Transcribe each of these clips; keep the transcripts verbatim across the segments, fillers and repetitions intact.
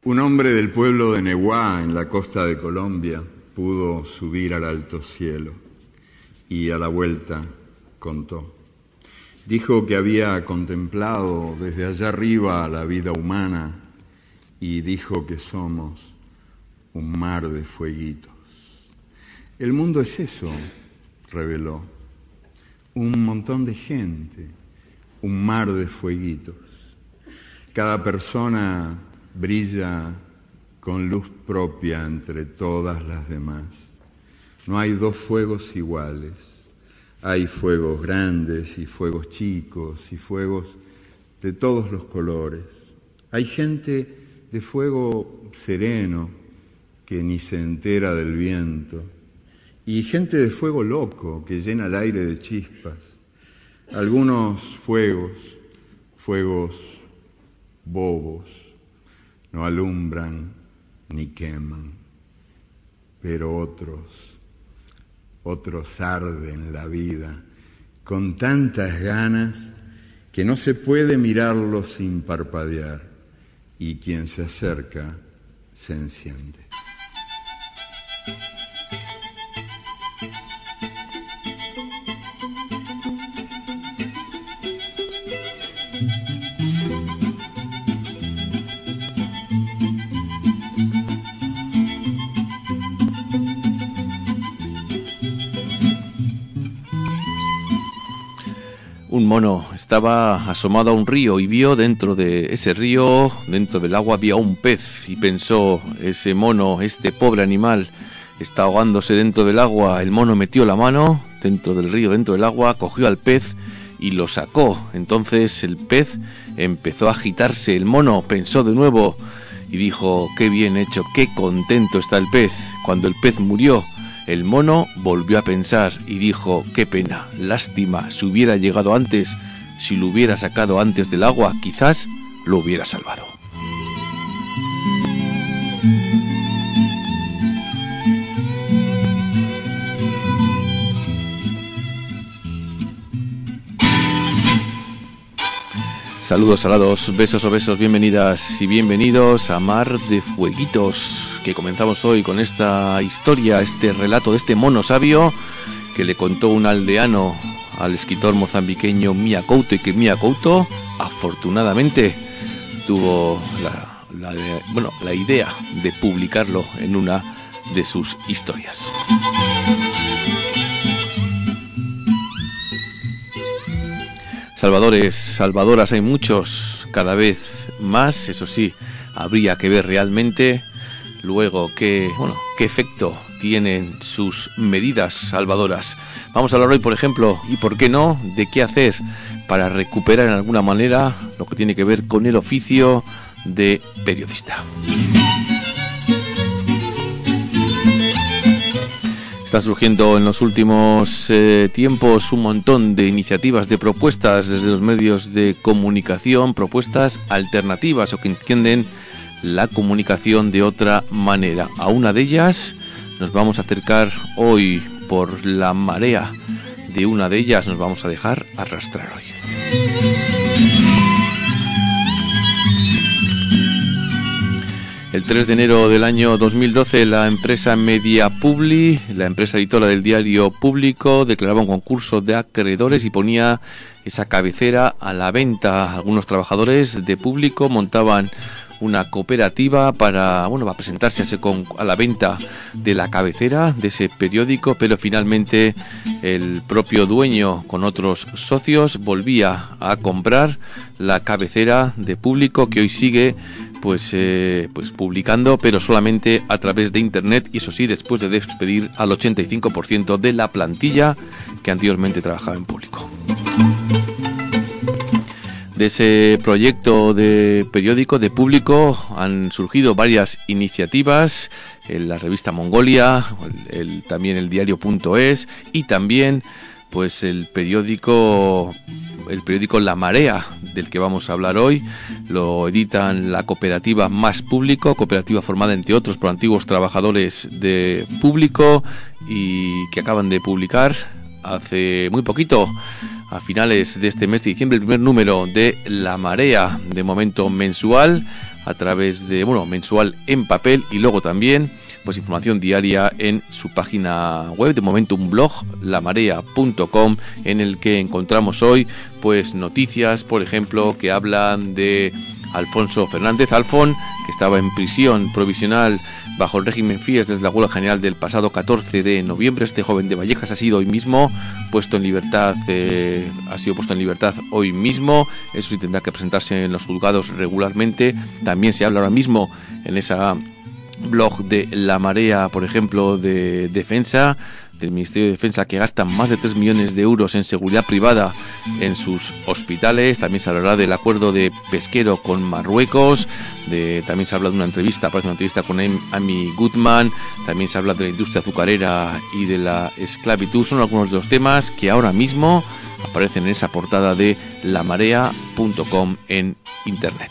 Un hombre del pueblo de Neguá, en la costa de Colombia, pudo subir al alto cielo y a la vuelta contó. Dijo que había contemplado desde allá arriba la vida humana y dijo que somos un mar de fueguitos. El mundo es eso, reveló, un montón de gente, un mar de fueguitos. Cada persona brilla con luz propia entre todas las demás. No hay dos fuegos iguales. Hay fuegos grandes y fuegos chicos y fuegos de todos los colores. Hay gente de fuego sereno que ni se entera del viento y gente de fuego loco que llena el aire de chispas. Algunos fuegos, fuegos bobos, no alumbran ni queman, pero otros, otros arden la vida con tantas ganas que no se puede mirarlos sin parpadear y quien se acerca se enciende. Un mono estaba asomado a un río y vio dentro de ese río, dentro del agua, había un pez y pensó, ese mono, este pobre animal, está ahogándose dentro del agua. El mono metió la mano dentro del río, dentro del agua, cogió al pez y lo sacó. Entonces el pez empezó a agitarse. El mono pensó de nuevo y dijo, qué bien hecho, qué contento está el pez. Cuando el pez murió, el mono volvió a pensar y dijo, qué pena, lástima, si hubiera llegado antes, si lo hubiera sacado antes del agua, quizás lo hubiera salvado. Saludos salados, besos o besos, bienvenidas y bienvenidos a Mar de Fueguitos, que comenzamos hoy con esta historia, este relato de este mono sabio que le contó un aldeano al escritor mozambiqueño Mia Couto, y que Mia Couto afortunadamente tuvo la, la, bueno, la idea de publicarlo en una de sus historias. Salvadores, salvadoras hay muchos, cada vez más, eso sí, habría que ver realmente luego qué, bueno, qué efecto tienen sus medidas salvadoras. Vamos a hablar hoy, por ejemplo, y por qué no, de qué hacer para recuperar en alguna manera lo que tiene que ver con el oficio de periodista. Están surgiendo en los últimos eh, tiempos un montón de iniciativas, de propuestas desde los medios de comunicación, propuestas alternativas o que entienden la comunicación de otra manera. A una de ellas nos vamos a acercar hoy por la marea. De una de ellas nos vamos a dejar arrastrar hoy. El tres de enero del año dos mil doce, la empresa Mediapubli, la empresa editora del diario Público, declaraba un concurso de acreedores y ponía esa cabecera a la venta. Algunos trabajadores de Público montaban una cooperativa para, bueno, para presentarse a, ese con, a la venta de la cabecera de ese periódico, pero finalmente el propio dueño con otros socios volvía a comprar la cabecera de Público, que hoy sigue pues, eh, pues publicando, pero solamente a través de internet, y eso sí, después de despedir al ochenta y cinco por ciento de la plantilla que anteriormente trabajaba en Público. De ese proyecto de periódico de Público han surgido varias iniciativas, en la revista Mongolia, el, el, también el diario punto es y también pues el periódico el periódico La Marea, del que vamos a hablar hoy. Lo editan la cooperativa Más Público, cooperativa formada entre otros por antiguos trabajadores de Público y que acaban de publicar hace muy poquito, a finales de este mes de diciembre, el primer número de La Marea, de momento mensual, a través de, bueno, mensual en papel y luego también pues información diaria en su página web, de momento un blog, la marea punto com, en el que encontramos hoy pues noticias, por ejemplo, que hablan de Alfonso Fernández Alfón, que estaba en prisión provisional bajo el régimen Fies desde la huelga general del pasado catorce de noviembre. Este joven de Vallecas ha sido hoy mismo puesto en libertad, eh, ha sido puesto en libertad hoy mismo. Eso sí, tendrá que presentarse en los juzgados regularmente. También se habla ahora mismo en esa blog de La Marea, por ejemplo, de Defensa, del Ministerio de Defensa, que gastan más de tres millones de euros en seguridad privada en sus hospitales. También se hablará del acuerdo de pesquero con Marruecos, de, también se habla de una entrevista, aparece una entrevista con Amy Goodman, también se habla de la industria azucarera y de la esclavitud. Son algunos de los temas que ahora mismo aparecen en esa portada de la marea punto com en internet.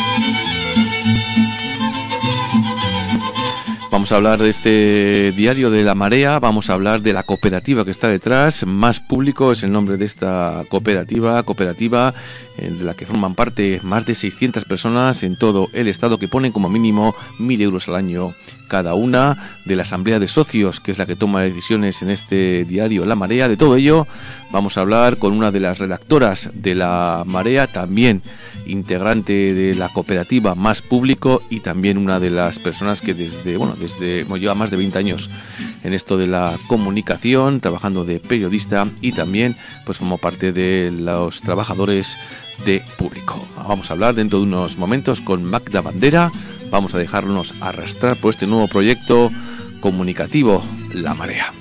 Vamos a hablar de este diario de La Marea, vamos a hablar de la cooperativa que está detrás. Más Público es el nombre de esta cooperativa, cooperativa de la que forman parte más de seiscientas personas en todo el estado, que ponen como mínimo mil euros al año cada una. De la asamblea de socios, que es la que toma decisiones en este diario La Marea. De todo ello vamos a hablar con una de las redactoras de La Marea, también integrante de la cooperativa Más Público, y también una de las personas que desde, bueno, desde bueno, lleva más de veinte años en esto de la comunicación, trabajando de periodista, y también pues como parte de los trabajadores de Público. Vamos a hablar dentro de unos momentos con Magda Bandera. Vamos a dejarnos arrastrar por este nuevo proyecto comunicativo, La Marea.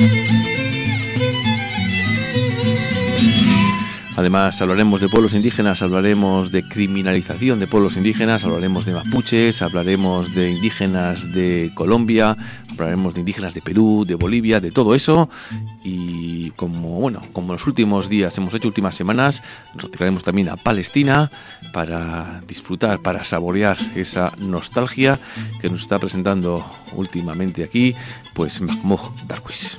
Además hablaremos de pueblos indígenas, hablaremos de criminalización de pueblos indígenas, hablaremos de mapuches, hablaremos de indígenas de Colombia, hablaremos de indígenas de Perú, de Bolivia, de todo eso. Y como bueno, como en los últimos días hemos hecho, últimas semanas, nos retiraremos también a Palestina para disfrutar, para saborear esa nostalgia que nos está presentando últimamente aquí, pues Mahmoud Darwish.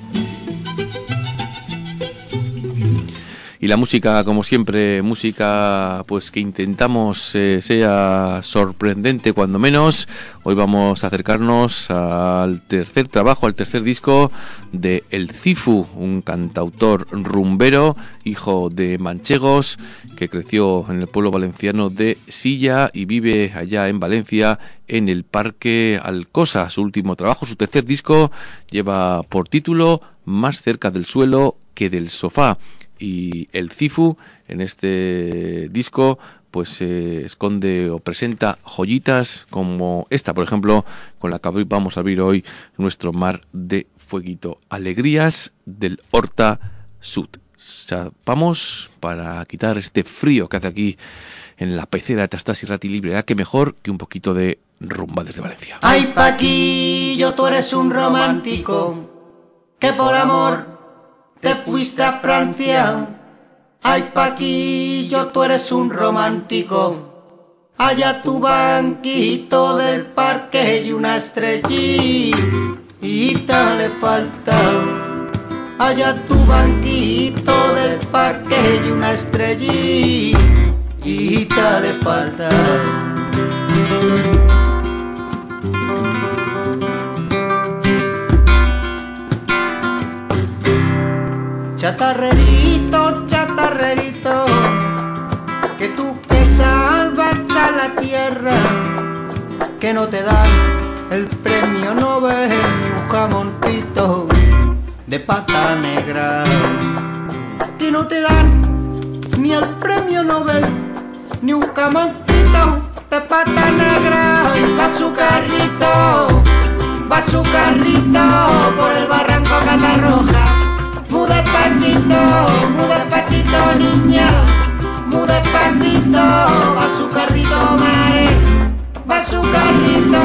Y la música, como siempre, música pues que intentamos eh, sea sorprendente cuando menos. Hoy vamos a acercarnos al tercer trabajo, al tercer disco de El Cifu, un cantautor rumbero, hijo de manchegos, que creció en el pueblo valenciano de Silla y vive allá en Valencia, en el Parque Alcosa. Su último trabajo, su tercer disco, lleva por título Más cerca del suelo que del sofá. Y El Cifu en este disco pues eh, esconde o presenta joyitas como esta, por ejemplo, con la que vamos a abrir hoy nuestro Mar de Fueguito. Alegrías del Horta Sud. Vamos para quitar este frío que hace aquí en la pecera de Tastas y Rati Libre. ¿Eh? Qué mejor que un poquito de rumba desde Valencia. Ay, Paquillo, tú eres un romántico que por amor te fuiste a Francia. Ay, Paquillo, tú eres un romántico. Allá tu banquito del parque y una estrellita le falta. Allá tu banquito del parque y una estrellita le falta. Chatarrerito, chatarrerito, que tú que salvas a la tierra, que no te dan el premio Nobel ni un jamoncito de pata negra, que no te dan ni el premio Nobel ni un jamoncito de pata negra. Y va su carrito, va su carrito por el barranco Catarroja. Muy despacito, muy despacito, niña, muy despacito, va su carrito, mare, va su carrito.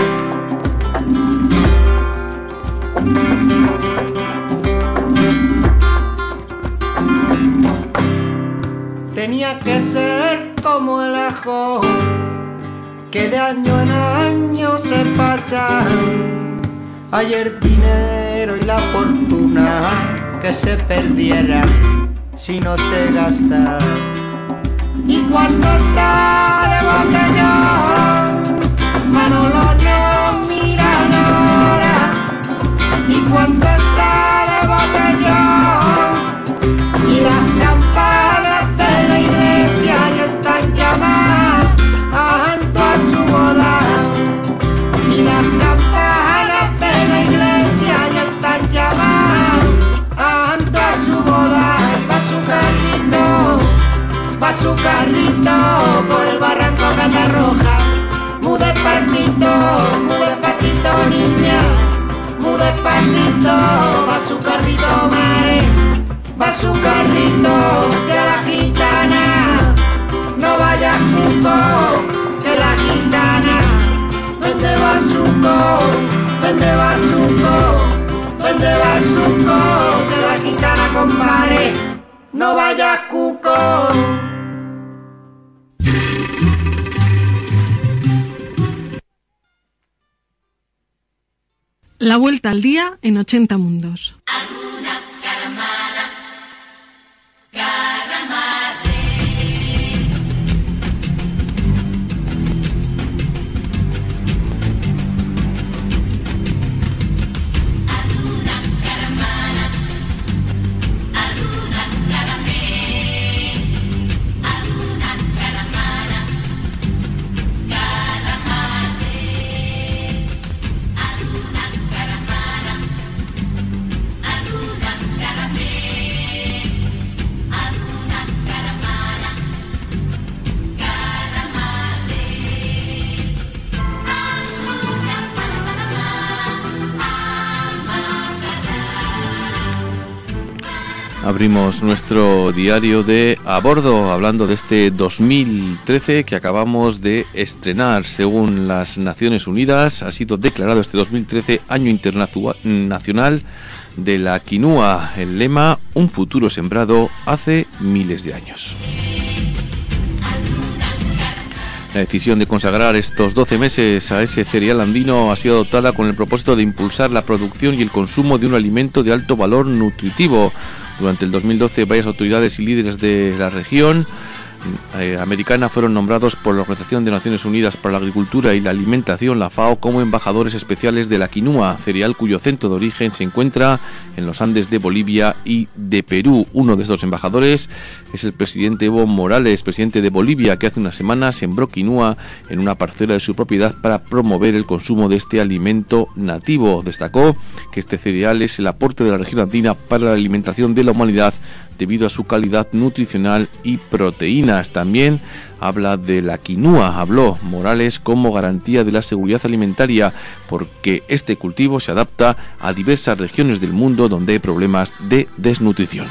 Tenía que ser como el ajo, que de año en año se pasa. Ayer dinero y la fortuna que se perdiera si no se gasta. Y cuando está de botellón, va su carrito de la gitana. No vayas cuco de la gitana. Vende bazuco, vende bazuco, vende bazuco de la gitana, compadre. No vayas cuco. La vuelta al día en ochenta mundos. Alguna caramana, caramare. Alguna caramana, alguna caramé, alguna caramana, caramare. Alguna caramana, alguna caramé, alguna caramana, caramare. Azúcar para Panamá, Abrimos nuestro diario de A Bordo hablando de este dos mil trece que acabamos de estrenar. Según las Naciones Unidas, ha sido declarado este dos mil trece Año Internacional de la Quinua. El lema, un futuro sembrado hace miles de años. La decisión de consagrar estos doce meses a ese cereal andino ha sido adoptada con el propósito de impulsar la producción y el consumo de un alimento de alto valor nutritivo. Durante el dos mil doce, varias autoridades y líderes de la región eh, americana fueron nombrados por la Organización de Naciones Unidas para la Agricultura y la Alimentación, la FAO, como embajadores especiales de la quinua, cereal cuyo centro de origen se encuentra en los Andes de Bolivia y de Perú. Uno de estos embajadores es el presidente Evo Morales, presidente de Bolivia, que hace una semana sembró quinua en una parcela de su propiedad para promover el consumo de este alimento nativo. Destacó que este cereal es el aporte de la región andina para la alimentación de la humanidad debido a su calidad nutricional y proteínas. También habla de la quinua, habló Morales, como garantía de la seguridad alimentaria, porque este cultivo se adapta a diversas regiones del mundo donde hay problemas de desnutrición.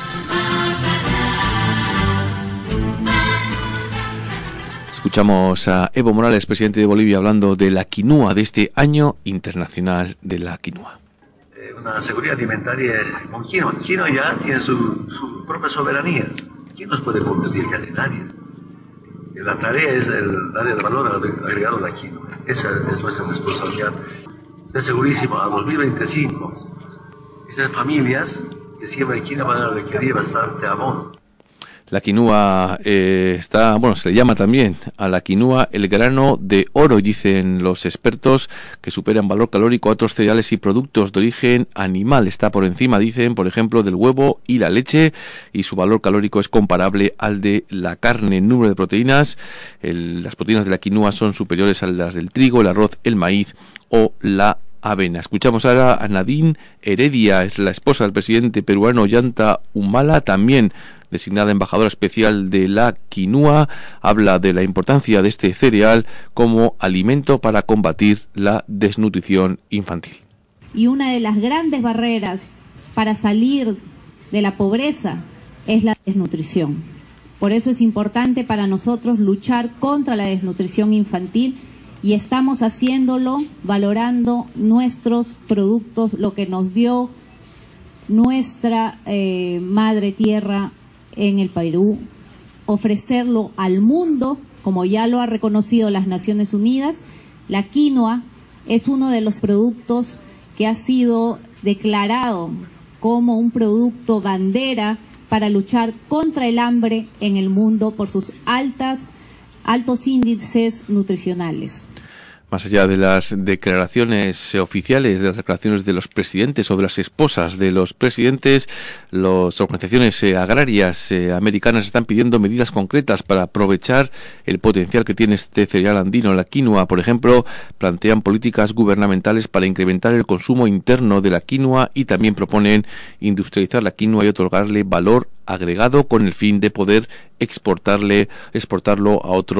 Escuchamos a Evo Morales, presidente de Bolivia, hablando de la quinua, de este Año Internacional de la Quinua. Una seguridad alimentaria con quinoa. Quinoa ya tiene su, su propia soberanía. ¿Quién nos puede competir? Casi nadie. La tarea es el darle el valor agregado a la quinoa. Esa es nuestra responsabilidad. Estoy segurísimo, a dos mil veinticinco, esas familias que siembran quinoa van a requerir bastante abono. La quinua eh, está, bueno, se le llama también a la quinua el grano de oro, y dicen los expertos que supera en valor calórico a otros cereales y productos de origen animal. Está por encima, dicen, por ejemplo, del huevo y la leche, y su valor calórico es comparable al de la carne. En número de proteínas, el, las proteínas de la quinua son superiores a las del trigo, el arroz, el maíz o la avena. Escuchamos ahora a Nadine Heredia, es la esposa del presidente peruano Ollanta Humala, también designada embajadora especial de la quinua. Habla de la importancia de este cereal como alimento para combatir la desnutrición infantil. Y una de las grandes barreras para salir de la pobreza es la desnutrición. Por eso es importante para nosotros luchar contra la desnutrición infantil, y estamos haciéndolo valorando nuestros productos, lo que nos dio nuestra eh, madre tierra en el Perú, ofrecerlo al mundo, como ya lo ha reconocido las Naciones Unidas. La quinoa es uno de los productos que ha sido declarado como un producto bandera para luchar contra el hambre en el mundo por sus altas, altos índices nutricionales. Más allá de las declaraciones oficiales, de las declaraciones de los presidentes o de las esposas de los presidentes, las organizaciones eh, agrarias eh, americanas están pidiendo medidas concretas para aprovechar el potencial que tiene este cereal andino, la quinua. Por ejemplo, plantean políticas gubernamentales para incrementar el consumo interno de la quinua, y también proponen industrializar la quinua y otorgarle valor agregado con el fin de poder exportarle, exportarlo a otros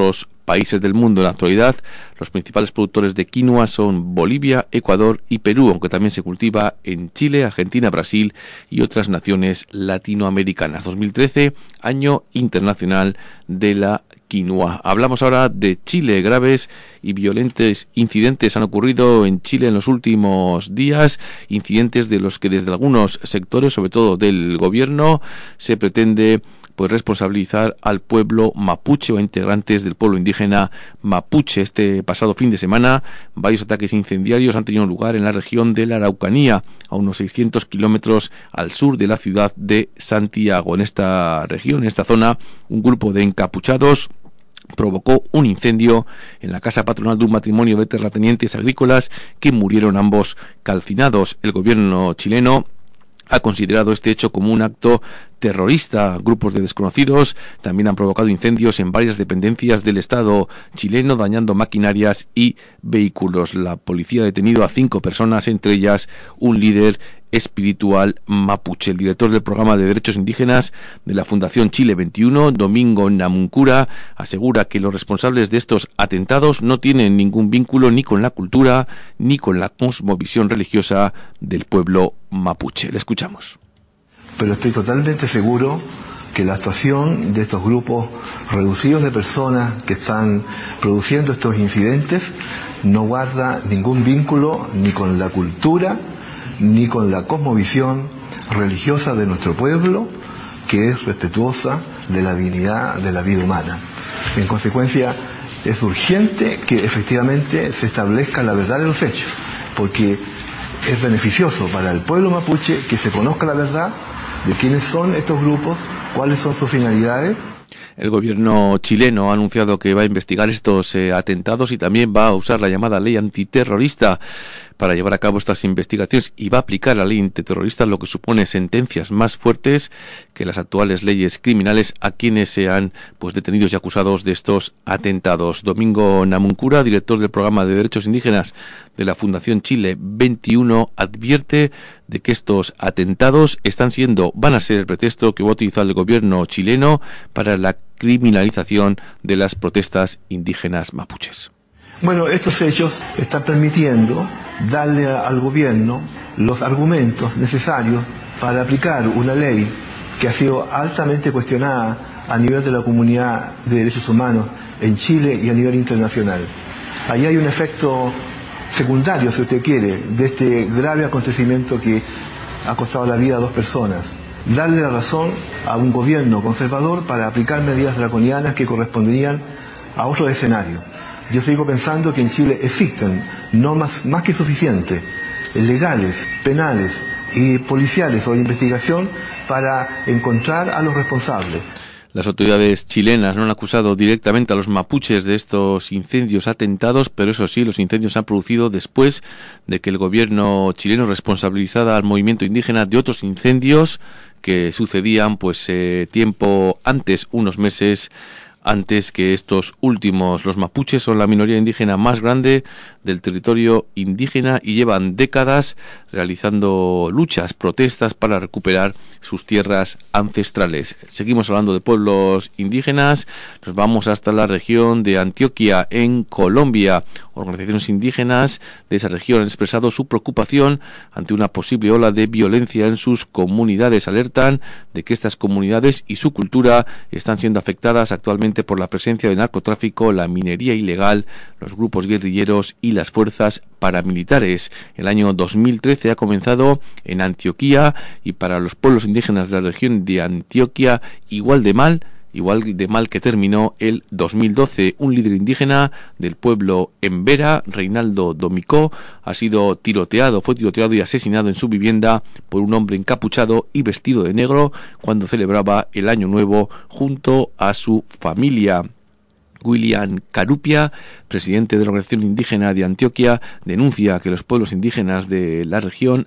países del mundo. En la actualidad, los principales productores de quinoa son Bolivia, Ecuador y Perú, aunque también se cultiva en Chile, Argentina, Brasil y otras naciones latinoamericanas. dos mil trece, Año Internacional de la Quinoa. Hablamos ahora de Chile. Graves y violentos incidentes han ocurrido en Chile en los últimos días, incidentes de los que desde algunos sectores, sobre todo del gobierno, se pretende pues responsabilizar al pueblo mapuche o integrantes del pueblo indígena mapuche. Este pasado fin de semana, varios ataques incendiarios han tenido lugar en la región de la Araucanía, a unos seiscientos kilómetros al sur de la ciudad de Santiago. En esta región, en esta zona, un grupo de encapuchados provocó un incendio en la casa patronal de un matrimonio de terratenientes agrícolas que murieron ambos calcinados. El gobierno chileno ha considerado este hecho como un acto terrorista. Grupos de desconocidos también han provocado incendios en varias dependencias del Estado chileno, dañando maquinarias y vehículos. La policía ha detenido a cinco personas, entre ellas un líder espiritual mapuche. El director del programa de derechos indígenas de la Fundación Chile veintiuno, Domingo Namuncura, asegura que los responsables de estos atentados no tienen ningún vínculo ni con la cultura ni con la cosmovisión religiosa del pueblo mapuche. Le escuchamos. Pero estoy totalmente seguro que la actuación de estos grupos reducidos de personas que están produciendo estos incidentes no guarda ningún vínculo ni con la cultura ni con la cosmovisión religiosa de nuestro pueblo, que es respetuosa de la dignidad de la vida humana. En consecuencia, es urgente que efectivamente se establezca la verdad de los hechos, porque es beneficioso para el pueblo mapuche que se conozca la verdad de quiénes son estos grupos, cuáles son sus finalidades. El gobierno chileno ha anunciado que va a investigar estos eh, atentados y también va a usar la llamada ley antiterrorista para llevar a cabo estas investigaciones, y va a aplicar la ley antiterrorista, lo que supone sentencias más fuertes que las actuales leyes criminales a quienes sean pues detenidos y acusados de estos atentados. Domingo Namuncura, director del programa de derechos indígenas de la Fundación Chile veintiuno, advierte de que estos atentados están siendo, van a ser el pretexto que va a utilizar el gobierno chileno para la criminalización de las protestas indígenas mapuches. Bueno, estos hechos están permitiendo darle al gobierno los argumentos necesarios para aplicar una ley que ha sido altamente cuestionada a nivel de la comunidad de derechos humanos en Chile y a nivel internacional. Ahí hay un efecto secundario, si usted quiere, de este grave acontecimiento que ha costado la vida a dos personas. Darle la razón a un gobierno conservador para aplicar medidas draconianas que corresponderían a otro escenario. Yo sigo pensando que en Chile existen normas más que suficientes, legales, penales y policiales o de investigación para encontrar a los responsables. Las autoridades chilenas no han acusado directamente a los mapuches de estos incendios atentados, pero eso sí, los incendios se han producido después de que el gobierno chileno responsabilizara al movimiento indígena de otros incendios que sucedían pues eh, tiempo antes, unos meses antes que estos últimos. Los mapuches son la minoría indígena más grande del territorio indígena y llevan décadas realizando luchas, protestas para recuperar sus tierras ancestrales. Seguimos hablando de pueblos indígenas, nos vamos hasta la región de Antioquia, en Colombia. Organizaciones indígenas de esa región han expresado su preocupación ante una posible ola de violencia en sus comunidades. Alertan de que estas comunidades y su cultura están siendo afectadas actualmente por la presencia del narcotráfico, la minería ilegal, los grupos guerrilleros y las fuerzas paramilitares. El año dos mil trece ha comenzado en Antioquia y para los pueblos indígenas de la región de Antioquia igual de mal, igual de mal que terminó el dos mil doce. Un líder indígena del pueblo Embera, Reinaldo Domicó, ha sido tiroteado, fue tiroteado y asesinado en su vivienda por un hombre encapuchado y vestido de negro cuando celebraba el Año Nuevo junto a su familia. William Carupia, presidente de la Organización Indígena de Antioquia, denuncia que los pueblos indígenas de la región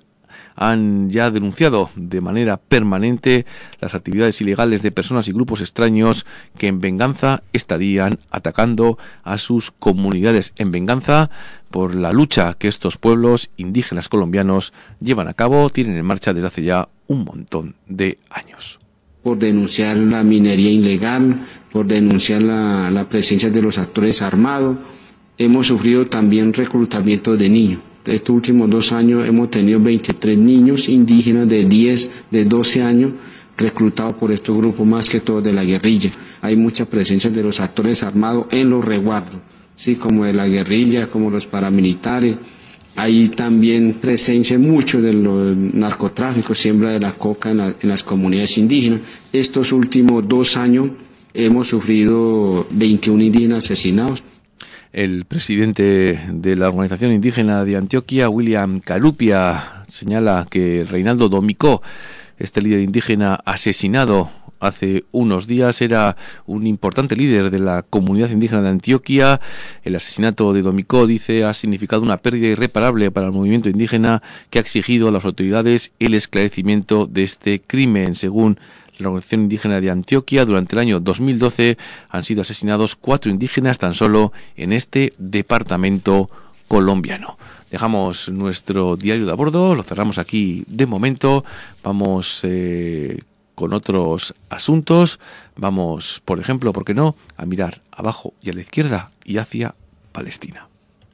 han ya denunciado de manera permanente las actividades ilegales de personas y grupos extraños que en venganza estarían atacando a sus comunidades, en venganza por la lucha que estos pueblos indígenas colombianos llevan a cabo, tienen en marcha desde hace ya un montón de años. Por denunciar la minería ilegal, por denunciar la, la presencia de los actores armados. Hemos sufrido también reclutamiento de niños. Estos últimos dos años hemos tenido veintitrés niños indígenas de diez, de doce años reclutados por estos grupos, más que todo de la guerrilla. Hay mucha presencia de los actores armados en los resguardos, sí, como de la guerrilla, como los paramilitares. Hay también presencia mucho de los narcotráficos, siembra de la coca en, la, en las comunidades indígenas. Estos últimos dos años hemos sufrido veintiún indígenas asesinados. El presidente de la Organización Indígena de Antioquia, William Carupia, señala que Reinaldo Domicó, este líder indígena asesinado hace unos días, era un importante líder de la comunidad indígena de Antioquia. El asesinato de Domicó, dice, ha significado una pérdida irreparable para el movimiento indígena, que ha exigido a las autoridades el esclarecimiento de este crimen. Según la Organización Indígena de Antioquia, durante el año dos mil doce han sido asesinados cuatro indígenas tan solo en este departamento colombiano. Dejamos nuestro diario de a bordo, lo cerramos aquí de momento. Vamos eh, con otros asuntos. Vamos, por ejemplo, ¿por qué no?, a mirar abajo y a la izquierda y hacia Palestina.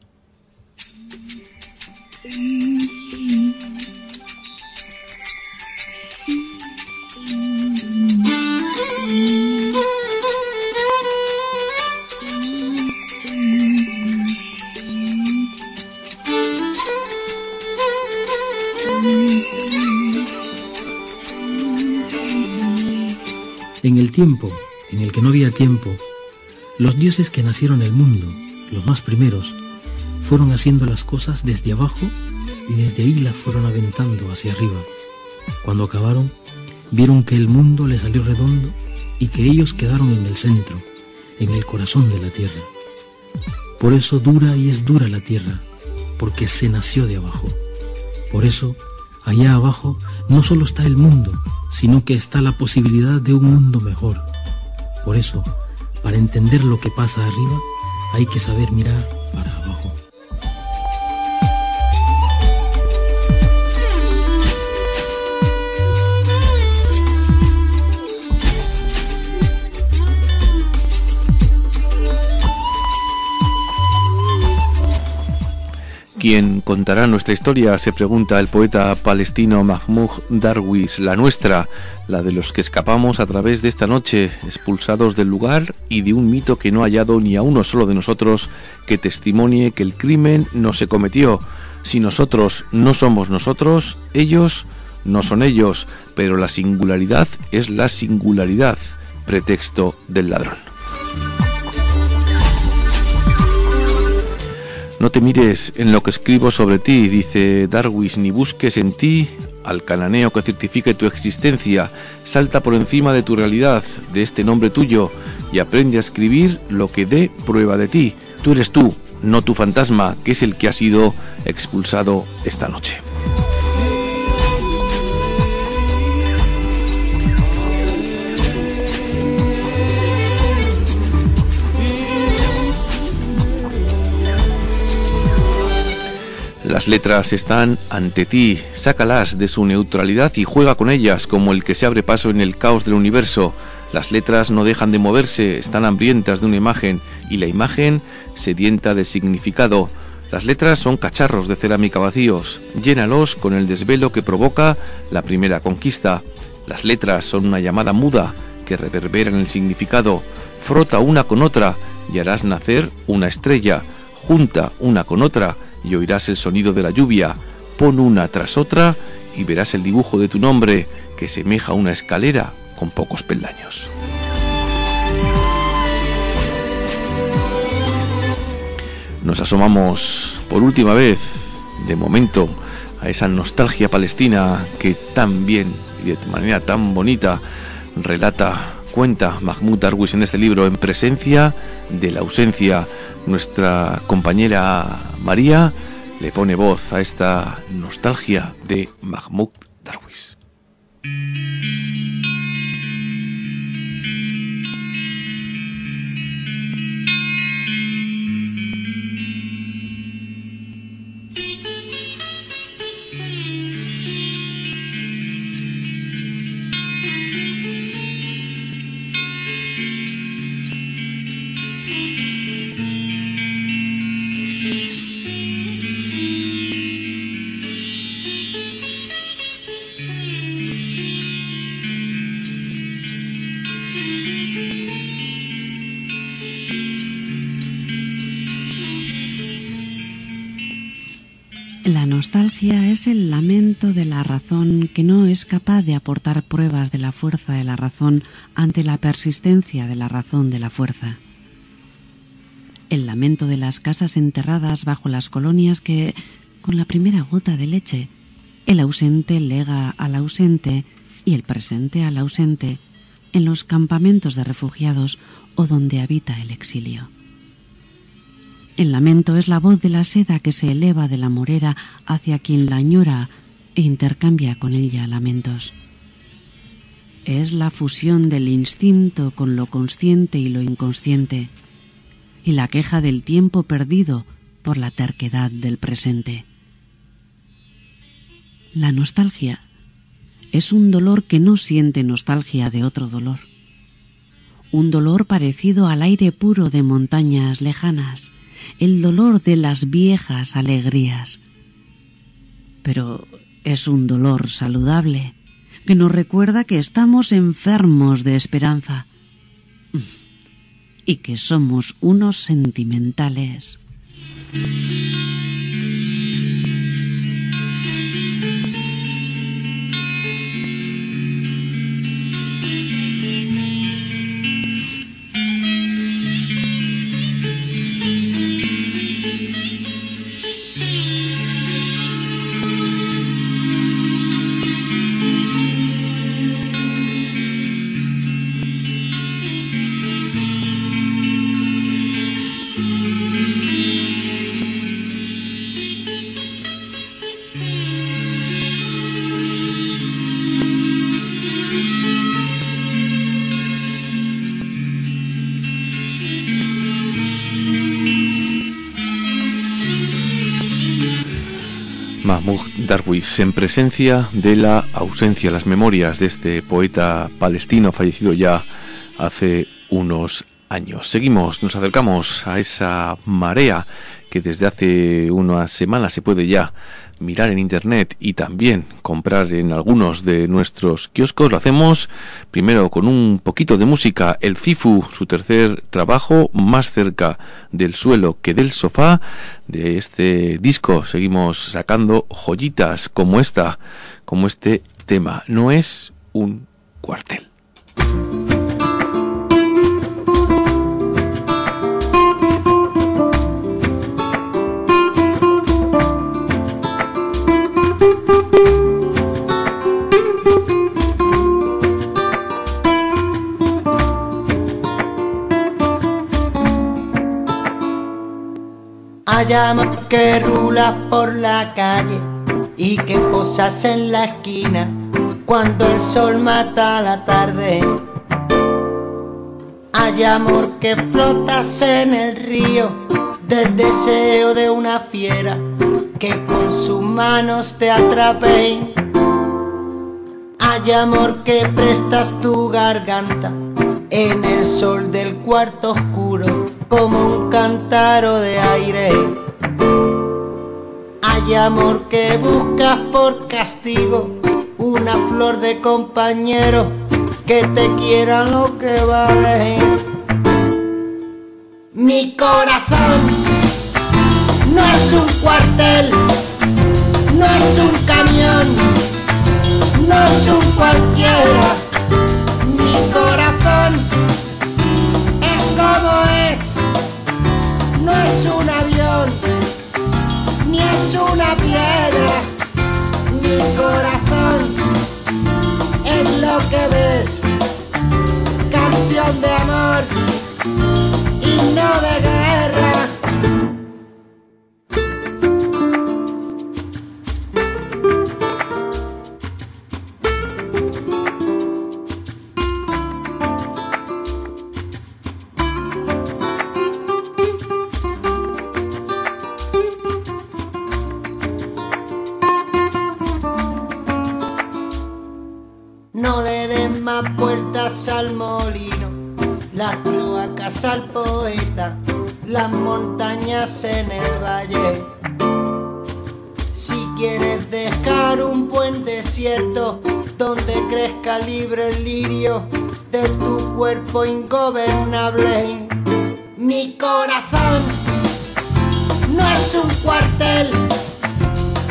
En el tiempo en el que no había tiempo, los dioses que nacieron el mundo, los más primeros, fueron haciendo las cosas desde abajo y desde ahí las fueron aventando hacia arriba. Cuando acabaron, vieron que el mundo les salió redondo y que ellos quedaron en el centro, en el corazón de la tierra. Por eso dura y es dura la tierra, porque se nació de abajo. Por eso, allá abajo no solo está el mundo, sino que está la posibilidad de un mundo mejor. Por eso, para entender lo que pasa arriba, hay que saber mirar para abajo. ¿Quién contará nuestra historia?, se pregunta el poeta palestino Mahmoud Darwish. La nuestra, la de los que escapamos a través de esta noche, expulsados del lugar y de un mito que no ha hallado ni a uno solo de nosotros que testimonie que el crimen no se cometió. Si nosotros no somos nosotros, ellos no son ellos, pero la singularidad es la singularidad, pretexto del ladrón. No te mires en lo que escribo sobre ti, dice Darwish, ni busques en ti al cananeo que certifique tu existencia. Salta por encima de tu realidad, de este nombre tuyo, y aprende a escribir lo que dé prueba de ti. Tú eres tú, no tu fantasma, que es el que ha sido expulsado esta noche. Las letras están ante ti, sácalas de su neutralidad y juega con ellas como el que se abre paso en el caos del universo. Las letras no dejan de moverse, están hambrientas de una imagen, y la imagen sedienta de significado. Las letras son cacharros de cerámica vacíos, llénalos con el desvelo que provoca la primera conquista. Las letras son una llamada muda que reverbera en el significado. Frota una con otra y harás nacer una estrella. Junta una con otra y oirás el sonido de la lluvia. Pon una tras otra y verás el dibujo de tu nombre, que semeja una escalera con pocos peldaños. Nos asomamos por última vez, de momento, a esa nostalgia palestina que tan bien y de manera tan bonita relata, cuenta Mahmoud Darwish en este libro, En presencia de la ausencia. Nuestra compañera María le pone voz a esta nostalgia de Mahmoud Darwish. La nostalgia es el lamento de la razón que no es capaz de aportar pruebas de la fuerza de la razón ante la persistencia de la razón de la fuerza. El lamento de las casas enterradas bajo las colonias que, con la primera gota de leche, el ausente lega al ausente y el presente al ausente en los campamentos de refugiados o donde habita el exilio. El lamento es la voz de la seda que se eleva de la morera hacia quien la añora e intercambia con ella lamentos. Es la fusión del instinto con lo consciente y lo inconsciente, y la queja del tiempo perdido por la terquedad del presente. La nostalgia es un dolor que no siente nostalgia de otro dolor. Un dolor parecido al aire puro de montañas lejanas, el dolor de las viejas alegrías. Pero es un dolor saludable, que nos recuerda que estamos enfermos de esperanza y que somos unos sentimentales. Mahmoud Darwish, en presencia de la ausencia, las memorias de este poeta palestino fallecido ya hace unos años. Seguimos, nos acercamos a esa marea que desde hace unas semanas se puede ya mirar en internet y también comprar en algunos de nuestros kioscos. Lo hacemos primero con un poquito de música. El Cifu, su tercer trabajo, Más cerca del suelo que del sofá. De este disco seguimos sacando joyitas como esta, como este tema. No es un cuartel. Hay amor que rulas por la calle y que posas en la esquina cuando el sol mata la tarde. Hay amor que flotas en el río del deseo de una fiera que con sus manos te atrapen. Hay amor que prestas tu garganta en el sol del cuarto oscuro como un cántaro de aire. Hay amor que buscas por castigo, una flor de compañero que te quiera lo que vales. Mi corazón no es un cuartel, no es un camión, no es un cualquiera. Mi corazón es como es, no es un avión, ni es una piedra. Mi corazón es lo que ves, canción de amor y no de guerra. No le des más vueltas al molino, las cloacas al poeta, las montañas en el valle. Si quieres dejar un buen desierto donde crezca libre el lirio de tu cuerpo ingobernable. Mi corazón no es un cuartel,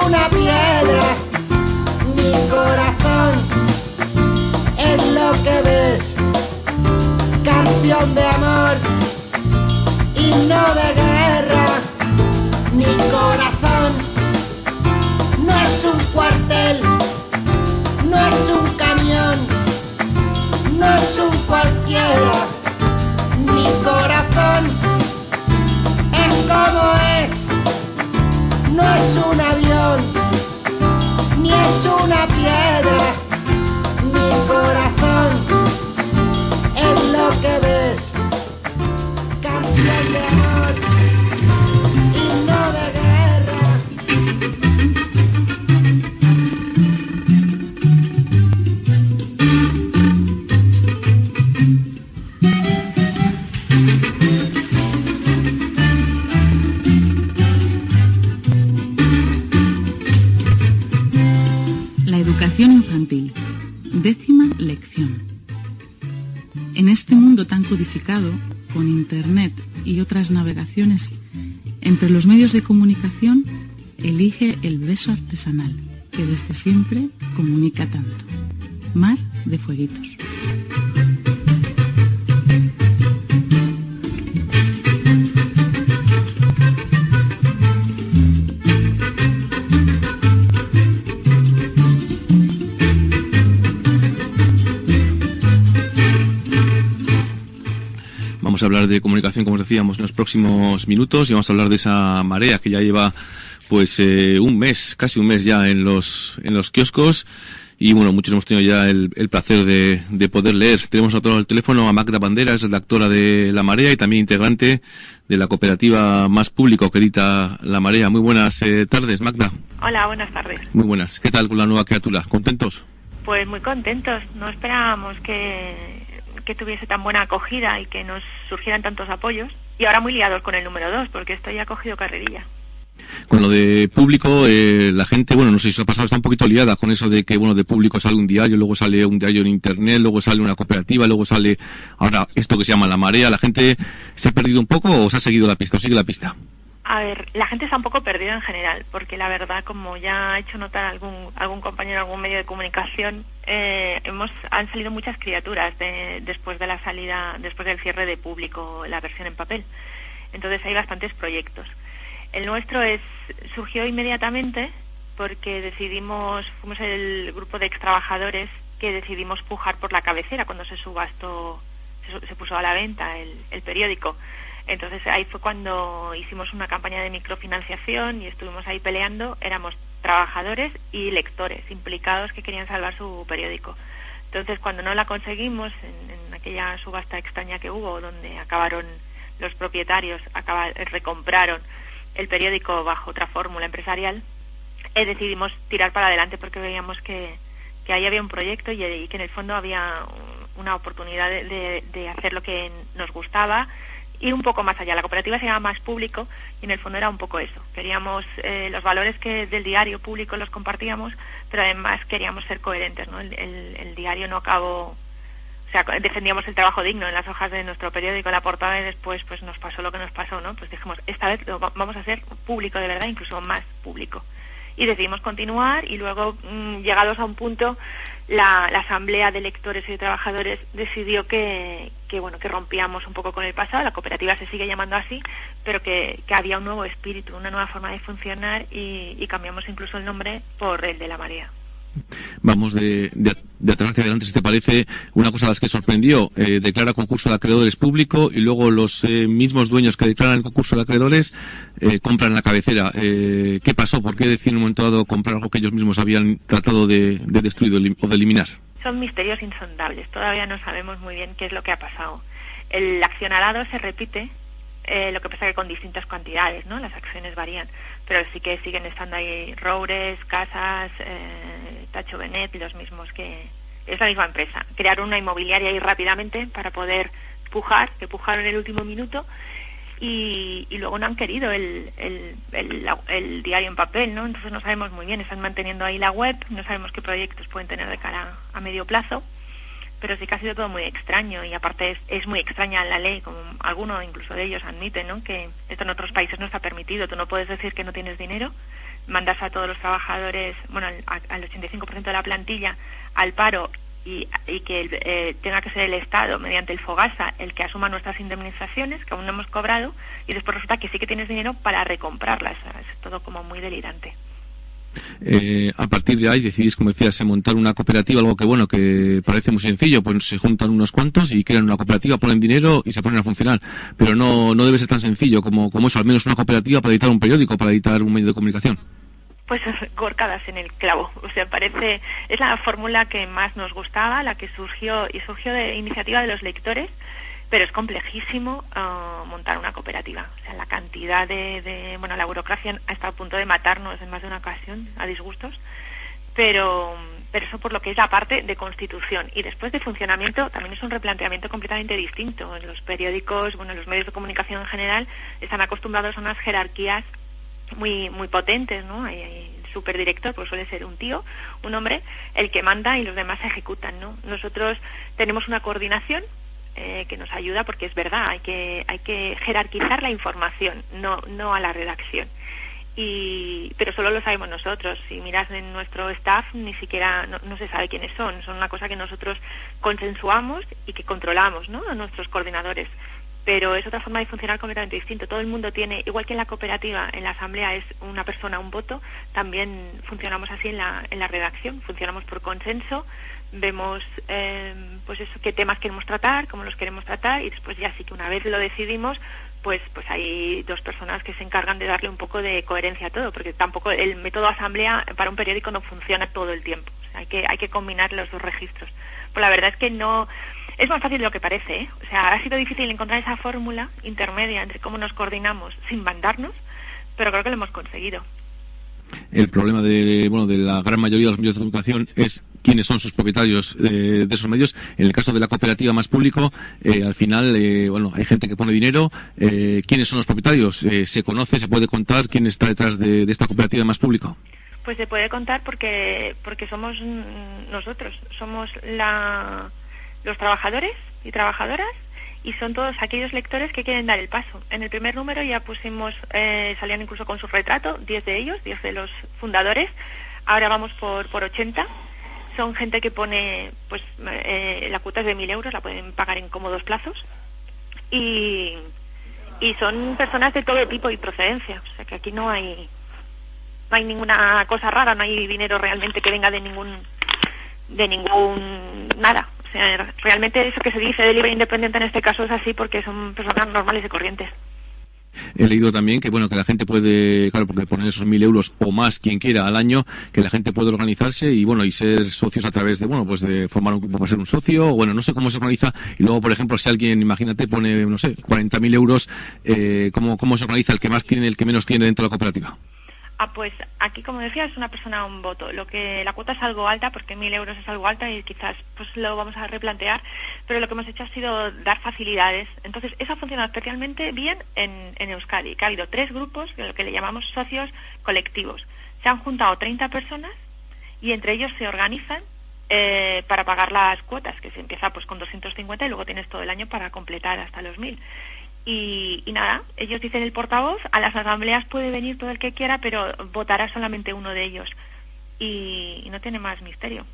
una piedra, mi corazón es lo que ves, canción de amor, himno de guerra. Mi corazón no es un cuartel, no es un camión, no es un cualquiera. Mi corazón es como es, no es un avión, ni es una piedra. Mi corazón es lo que ves, canción de amor, himno de guerra. La educación infantil. Décima lección. En este mundo tan codificado, con Internet y otras navegaciones, entre los medios de comunicación, elige el beso artesanal, que desde siempre comunica tanto. Mar de Fueguitos. Vamos a hablar de comunicación, como os decíamos, en los próximos minutos, y vamos a hablar de esa marea que ya lleva pues eh, un mes, casi un mes ya en los en los kioscos, y bueno, muchos hemos tenido ya el, el placer de, de poder leer. Tenemos a todo el teléfono a Magda Banderas, redactora de La Marea y también integrante de la cooperativa Más Público que edita La Marea. Muy buenas eh, tardes, Magda. Hola, buenas tardes. Muy buenas. ¿Qué tal con la nueva criatura? ¿Contentos? Pues muy contentos. No esperábamos que, que tuviese tan buena acogida y que nos surgieran tantos apoyos. Y ahora muy liados con el número dos, porque esto ya ha cogido carrerilla. Con lo de público, eh, la gente, bueno, no sé si os ha pasado, está un poquito liada con eso de que, bueno, de público sale un diario, luego sale un diario en internet, luego sale una cooperativa, luego sale ahora esto que se llama La Marea. ¿La gente se ha perdido un poco o se ha seguido la pista o sigue la pista? A ver, la gente está un poco perdida en general, porque la verdad, como ya ha hecho notar algún algún compañero en algún medio de comunicación, eh, hemos han salido muchas criaturas de, después de la salida, después del cierre de público, la versión en papel. Entonces hay bastantes proyectos. El nuestro es surgió inmediatamente porque decidimos, fuimos el grupo de extrabajadores que decidimos pujar por la cabecera cuando se subastó, se, se puso a la venta el, el periódico. Entonces ahí fue cuando hicimos una campaña de microfinanciación y estuvimos ahí peleando. Éramos trabajadores y lectores implicados que querían salvar su periódico. Entonces cuando no la conseguimos, en, en aquella subasta extraña que hubo, donde acabaron los propietarios, acaba, recompraron el periódico bajo otra fórmula empresarial, eh, decidimos tirar para adelante porque veíamos que, que ahí había un proyecto y, y que en el fondo había una oportunidad de, de, de hacer lo que nos gustaba, ir un poco más allá. La cooperativa se llama Más Público y en el fondo era un poco eso. Queríamos eh, los valores que del diario público los compartíamos, pero además queríamos ser coherentes, ¿no? El, el, el diario no acabó... O sea, defendíamos el trabajo digno en las hojas de nuestro periódico, en la portada, y después pues nos pasó lo que nos pasó, ¿no? Pues dijimos, esta vez lo vamos a hacer público de verdad, incluso más público. Y decidimos continuar y luego, mmm, llegados a un punto, la, la asamblea de lectores y de trabajadores decidió que, que, bueno, que rompíamos un poco con el pasado. La cooperativa se sigue llamando así, pero que, que había un nuevo espíritu, una nueva forma de funcionar y, y cambiamos incluso el nombre por el de La Marea. Vamos de, de, de atrás hacia adelante, si te parece. Una cosa a las que sorprendió, eh, declara concurso de acreedores público y luego los eh, mismos dueños que declaran el concurso de acreedores eh, compran la cabecera. Eh, ¿Qué pasó? ¿Por qué deciden en un momento dado comprar algo que ellos mismos habían tratado de, de destruir o de eliminar? Son misterios insondables, todavía no sabemos muy bien qué es lo que ha pasado. El accionarado se repite, eh, lo que pasa que con distintas cantidades, ¿no? Las acciones varían, pero sí que siguen estando ahí Roures, Casas, eh, Tacho Benet, los mismos que... Es la misma empresa. Crearon una inmobiliaria ahí rápidamente para poder pujar, que pujaron en el último minuto, y, y luego no han querido el, el, el, el diario en papel, ¿no? Entonces no sabemos muy bien, están manteniendo ahí la web, no sabemos qué proyectos pueden tener de cara a medio plazo, pero sí que ha sido todo muy extraño, y aparte es, es muy extraña la ley, como algunos incluso de ellos admiten, ¿no? Que esto en otros países no está permitido. Tú no puedes decir que no tienes dinero mandas a todos los trabajadores, bueno, al, al ochenta y cinco por ciento de la plantilla al paro y, y que el, eh, tenga que ser el Estado, mediante el FOGASA, el que asuma nuestras indemnizaciones, que aún no hemos cobrado, y después resulta que sí que tienes dinero para recomprarlas. Es todo como muy delirante. Eh, a partir de ahí decidís, como decías, montar una cooperativa, algo que bueno, que parece muy sencillo, pues se juntan unos cuantos y crean una cooperativa, ponen dinero y se ponen a funcionar, pero no, no debe ser tan sencillo como, como eso, al menos una cooperativa para editar un periódico, para editar un medio de comunicación. Pues gorcadas en el clavo, o sea, parece, es la fórmula que más nos gustaba, la que surgió, y surgió de iniciativa de los lectores, pero es complejísimo uh, montar una cooperativa. O sea, la cantidad de, de, bueno, la burocracia ha estado a punto de matarnos en más de una ocasión, a disgustos, pero, pero eso por lo que es la parte de constitución. Y después de funcionamiento también es un replanteamiento completamente distinto. Los periódicos, bueno, los medios de comunicación en general están acostumbrados a unas jerarquías muy muy potentes, ¿no? Hay, hay el superdirector, pues suele ser un tío, un hombre, el que manda y los demás ejecutan, ¿no? Nosotros tenemos una coordinación Eh, que nos ayuda, porque es verdad, hay que hay que jerarquizar la información, no no a la redacción. Y pero solo lo sabemos nosotros. Si miras en nuestro staff, ni siquiera no, no se sabe quiénes son. Son una cosa que nosotros consensuamos y que controlamos, ¿no? A nuestros coordinadores. Pero es otra forma de funcionar completamente distinto. Todo el mundo tiene, igual que en la cooperativa, en la asamblea es una persona, un voto, también funcionamos así en la en la redacción. Funcionamos por consenso. Vemos eh, pues eso, qué temas queremos tratar, cómo los queremos tratar, y después ya sí que una vez lo decidimos, pues pues hay dos personas que se encargan de darle un poco de coherencia a todo, porque tampoco el método asamblea para un periódico no funciona todo el tiempo. O sea, hay que hay que combinar los dos registros. Pues la verdad es que no es más fácil de lo que parece, ¿eh? O sea, ha sido difícil encontrar esa fórmula intermedia entre cómo nos coordinamos sin mandarnos, pero creo que lo hemos conseguido. El problema de bueno de la gran mayoría de los medios de comunicación es quiénes son sus propietarios eh, de esos medios. En el caso de la cooperativa Más Público, eh, al final, eh, bueno, hay gente que pone dinero. Eh, ¿Quiénes son los propietarios? Eh, ¿Se conoce, se puede contar quién está detrás de, de esta cooperativa Más Público? Pues se puede contar porque porque somos nosotros, somos la, los trabajadores y trabajadoras, y son todos aquellos lectores que quieren dar el paso. En el primer número ya pusimos, eh, salían incluso con su retrato, diez de ellos, diez de los fundadores. Ahora vamos por por ochenta. Son gente que pone, pues eh, la cuota es de mil euros, la pueden pagar en cómodos plazos. Y, y son personas de todo tipo y procedencia. O sea que aquí no hay no hay ninguna cosa rara, no hay dinero realmente que venga de ningún de ningún nada. O sea, realmente eso que se dice de libre e independiente en este caso es así porque son personas normales y corrientes. He leído también que bueno que la gente puede, claro, porque poner esos mil euros o más quien quiera al año, que la gente puede organizarse y bueno y ser socios a través de bueno pues de formar un grupo para ser un socio, o bueno no sé cómo se organiza. Y luego, por ejemplo, si alguien, imagínate, pone no sé cuarenta mil euros, eh, ¿cómo, cómo se organiza el que más tiene, el que menos tiene dentro de la cooperativa? Ah, pues aquí, como decía, es una persona a un voto. Lo que la cuota es algo alta, porque mil euros es algo alta y quizás pues lo vamos a replantear, pero lo que hemos hecho ha sido dar facilidades. Entonces, eso ha funcionado especialmente bien en, en Euskadi, que ha habido tres grupos, de lo que le llamamos socios colectivos. Se han juntado treinta personas y entre ellos se organizan eh, para pagar las cuotas, que se empieza pues con doscientos cincuenta y luego tienes todo el año para completar hasta los mil. Y, y nada, ellos dicen el portavoz, a las asambleas puede venir todo el que quiera, pero votará solamente uno de ellos. Y, y no tiene más misterio.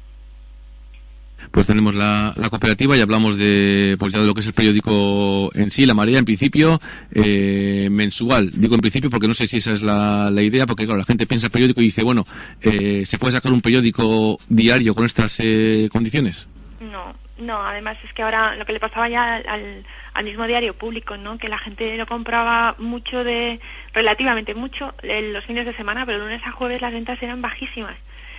Pues tenemos la, la cooperativa y hablamos de pues ya de lo que es el periódico en sí, La Marea, en principio, eh, mensual. Digo en principio porque no sé si esa es la, la idea, porque claro, la gente piensa periódico y dice, bueno, eh, ¿se puede sacar un periódico diario con estas eh, condiciones? No, no, además es que ahora lo que le pasaba ya al, al mismo diario Público, ¿no? Que la gente lo compraba mucho de, relativamente mucho, en los fines de semana, pero de lunes a jueves las ventas eran bajísimas.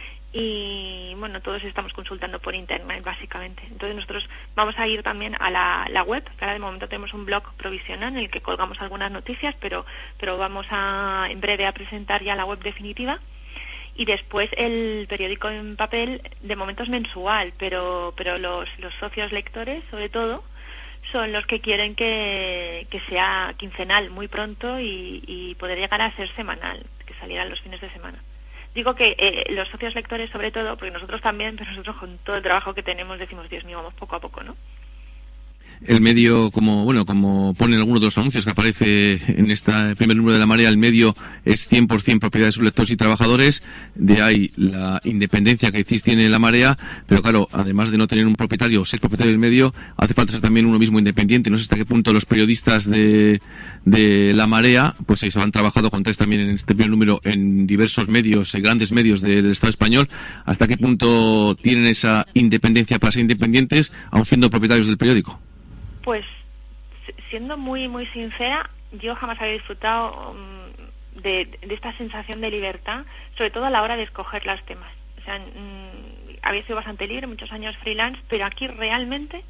Y bueno, todos estamos consultando por internet básicamente. Entonces nosotros vamos a ir también a la, la web, que ahora de momento tenemos un blog provisional en el que colgamos algunas noticias, pero, pero vamos a en breve a presentar ya la web definitiva. Y después el periódico en papel de momento es mensual, pero pero los, los socios lectores, sobre todo, son los que quieren que, que sea quincenal muy pronto y, y poder llegar a ser semanal, que salieran los fines de semana. Digo que eh, los socios lectores, sobre todo, porque nosotros también, pero nosotros con todo el trabajo que tenemos decimos, Dios mío, vamos poco a poco, ¿no? el medio, como bueno, como ponen algunos de los anuncios que aparece en este primer número de La Marea, el medio es cien por ciento propiedad de sus lectores y trabajadores, de ahí la independencia que C I S tiene La Marea, pero claro, además de no tener un propietario o ser propietario del medio, hace falta ser también uno mismo independiente. No sé hasta qué punto los periodistas de, de La Marea, pues se han trabajado con tres también en este primer número en diversos medios, en grandes medios del Estado español, hasta qué punto tienen esa independencia para ser independientes, aun siendo propietarios del periódico. Pues, siendo muy muy sincera, yo jamás había disfrutado um, de, de esta sensación de libertad, sobre todo a la hora de escoger los temas. O sea, um, había sido bastante libre, muchos años freelance, pero aquí realmente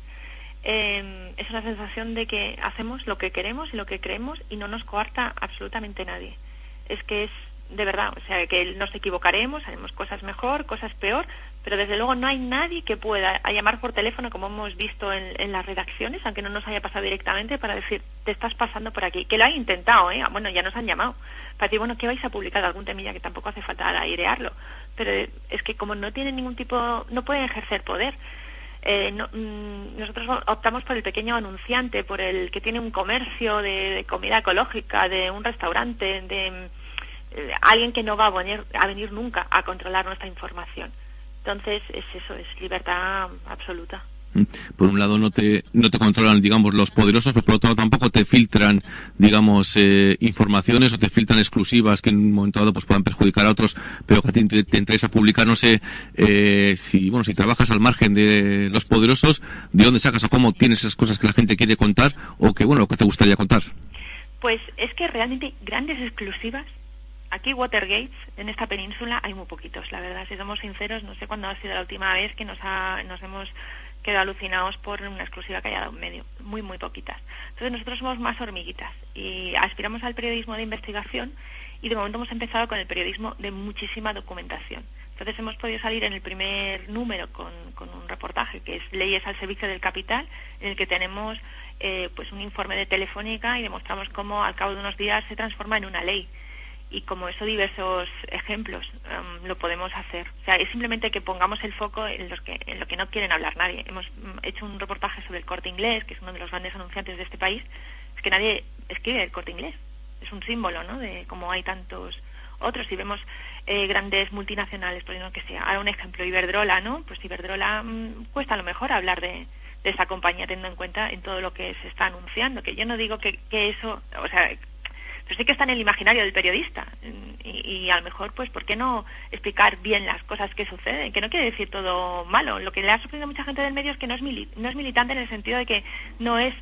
eh, es una sensación de que hacemos lo que queremos y lo que creemos y no nos coarta absolutamente nadie. Es que es de verdad, o sea, que nos equivocaremos, haremos cosas mejor, cosas peor, pero desde luego no hay nadie que pueda a llamar por teléfono, como hemos visto en, en las redacciones, aunque no nos haya pasado directamente, para decir, te estás pasando por aquí, que lo han intentado, ¿eh? Bueno, ya nos han llamado, para decir, bueno, ¿qué vais a publicar? Algún temilla que tampoco hace falta airearlo, pero es que como no tienen ningún tipo, no pueden ejercer poder. Eh, no, mmm, nosotros optamos por el pequeño anunciante, por el que tiene un comercio de, de comida ecológica, de un restaurante, de alguien que no va a venir, a venir nunca a controlar nuestra información. Entonces es eso, es libertad absoluta. Por un lado no te no te controlan, digamos, los poderosos, pero por otro lado tampoco te filtran, digamos, eh, informaciones o te filtran exclusivas que en un momento dado pues puedan perjudicar a otros, pero que a ti te, te interesa publicar. No sé eh, si bueno si trabajas al margen de los poderosos, de dónde sacas o cómo tienes esas cosas que la gente quiere contar o que bueno que te gustaría contar. Pues es que realmente grandes exclusivas. Aquí Watergates, en esta península, hay muy poquitos, la verdad, si somos sinceros, no sé cuándo ha sido la última vez que nos ha, nos hemos quedado alucinados por una exclusiva que haya dado en medio, muy, muy poquitas. Entonces nosotros somos más hormiguitas y aspiramos al periodismo de investigación y de momento hemos empezado con el periodismo de muchísima documentación. Entonces hemos podido salir en el primer número con, con un reportaje que es Leyes al servicio del capital, en el que tenemos eh, pues un informe de Telefónica y demostramos cómo al cabo de unos días se transforma en una ley. Y como eso diversos ejemplos um, lo podemos hacer. O sea, es simplemente que pongamos el foco en, los que, en lo que no quieren hablar nadie. Hemos um, hecho un reportaje sobre el Corte Inglés, que es uno de los grandes anunciantes de este país. Es que nadie escribe el Corte Inglés. Es un símbolo, ¿no?, de cómo hay tantos otros. Y vemos eh, grandes multinacionales, por ejemplo, que sea. Ahora un ejemplo, Iberdrola, ¿no? Pues Iberdrola um, cuesta a lo mejor hablar de, de esa compañía teniendo en cuenta en todo lo que se está anunciando. Que yo no digo que, que eso, o sea, pero sí que está en el imaginario del periodista y, y a lo mejor, pues, ¿por qué no explicar bien las cosas que suceden? Que no quiere decir todo malo. Lo que le ha sorprendido a mucha gente del medio es que no es, mili- no es militante en el sentido de que no es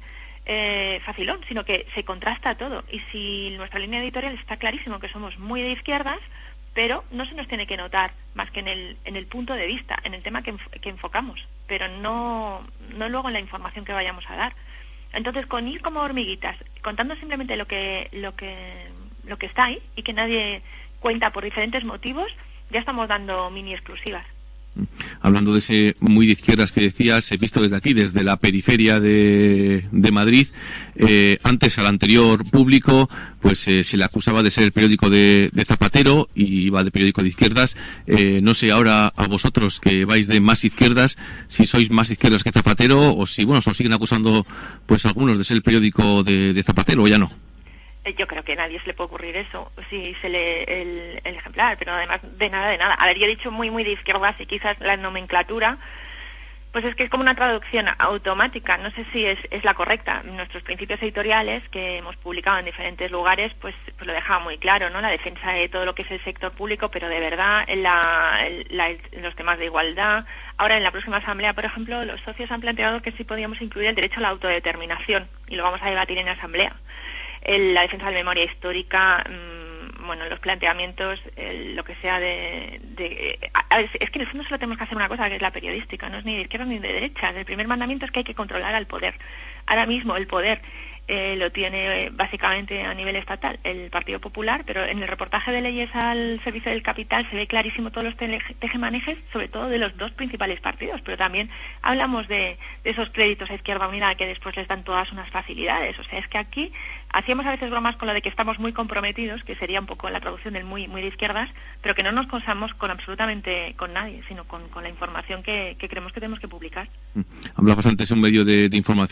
eh, facilón, sino que se contrasta todo. Y si nuestra línea editorial está clarísimo que somos muy de izquierdas, pero no se nos tiene que notar más que en el, en el punto de vista, en el tema que, enf- que enfocamos, pero no, no luego en la información que vayamos a dar. Entonces, con ir como hormiguitas, contando simplemente lo que lo que lo que está ahí y que nadie cuenta por diferentes motivos, ya estamos dando mini exclusivas. Hablando de ese muy de izquierdas que decías, he visto desde aquí, desde la periferia de, de Madrid, eh, antes al anterior Público, pues eh, se le acusaba de ser el periódico de, de Zapatero y iba de periódico de izquierdas. Eh, no sé ahora a vosotros que vais de más izquierdas, si sois más izquierdas que Zapatero o si, bueno, os siguen acusando pues algunos de ser el periódico de, de Zapatero o ya no. Yo creo que a nadie se le puede ocurrir eso si se lee el, el ejemplar, pero además de nada, de nada. A ver, yo he dicho muy, muy de izquierdas y quizás la nomenclatura, pues es que es como una traducción automática, no sé si es, es la correcta. Nuestros principios editoriales que hemos publicado en diferentes lugares, pues, pues lo dejaba muy claro, ¿no? La defensa de todo lo que es el sector público, pero de verdad en, la, en, la, en los temas de igualdad. Ahora en la próxima asamblea, por ejemplo, los socios han planteado que sí podíamos incluir el derecho a la autodeterminación y lo vamos a debatir en la asamblea. El, la defensa de la memoria histórica, mmm, bueno, los planteamientos, el, lo que sea de... de a, a ver, es que en el fondo solo tenemos que hacer una cosa, que es la periodística, no es ni de izquierda ni de derecha. El primer mandamiento es que hay que controlar al poder. Ahora mismo el poder eh, lo tiene eh, básicamente a nivel estatal el Partido Popular, pero en el reportaje de Leyes al servicio del capital se ve clarísimo todos los tejemanejes, sobre todo de los dos principales partidos, pero también hablamos de, de esos créditos a Izquierda Unida que después les dan todas unas facilidades. O sea, es que aquí hacíamos a veces bromas con lo de que estamos muy comprometidos, que sería un poco la traducción del muy muy de izquierdas, pero que no nos casamos con absolutamente con nadie, sino con, con la información que, que creemos que tenemos que publicar. Hablabas antes de un medio de, de información con mucho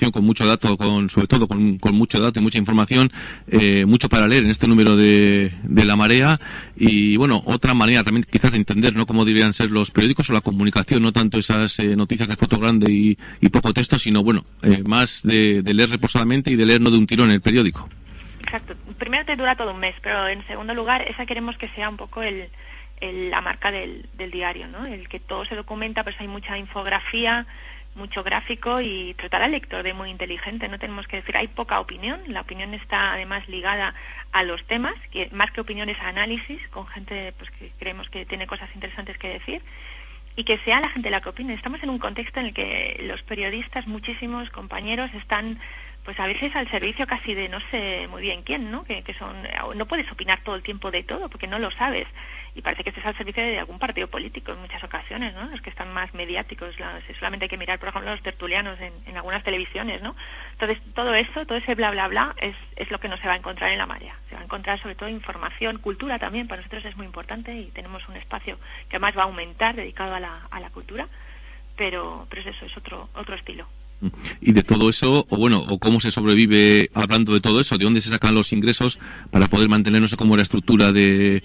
dato, con sobre todo con, con mucho dato y mucha información, eh, mucho para leer en este número de, de La Marea. Y bueno, otra manera también quizás de entender, ¿no?, cómo deberían ser los periódicos o la comunicación, no tanto esas eh, noticias de foto grande y, y poco texto, sino bueno, eh, más de, de leer reposadamente y de leer no de un tirón el periódico. Exacto. Primero te dura todo un mes, pero en segundo lugar, esa queremos que sea un poco el, el la marca del, del diario, ¿no? El que todo se documenta, pues hay mucha infografía, mucho gráfico y tratar al lector de muy inteligente. No tenemos que decir, hay poca opinión. La opinión está además ligada a los temas, que más que opinión es análisis, con gente pues que creemos que tiene cosas interesantes que decir, y que sea la gente la que opine. Estamos en un contexto en el que los periodistas, muchísimos compañeros, están pues a veces al servicio casi de no sé muy bien quién, ¿no? Que, que son, no puedes opinar todo el tiempo de todo porque no lo sabes, y parece que estés al servicio de algún partido político en muchas ocasiones, ¿no? Los que están más mediáticos, los, solamente hay que mirar, por ejemplo, los tertulianos en, en algunas televisiones, ¿no? Entonces, todo eso, todo ese bla bla bla es, es lo que no se va a encontrar en La Marea. Se va a encontrar sobre todo información, cultura también, para nosotros es muy importante y tenemos un espacio que además va a aumentar dedicado a la, a la cultura, pero, pero es eso, es otro, otro estilo. Y de todo eso, o bueno, o cómo se sobrevive hablando de todo eso, de dónde se sacan los ingresos para poder mantener, no sé cómo la estructura de,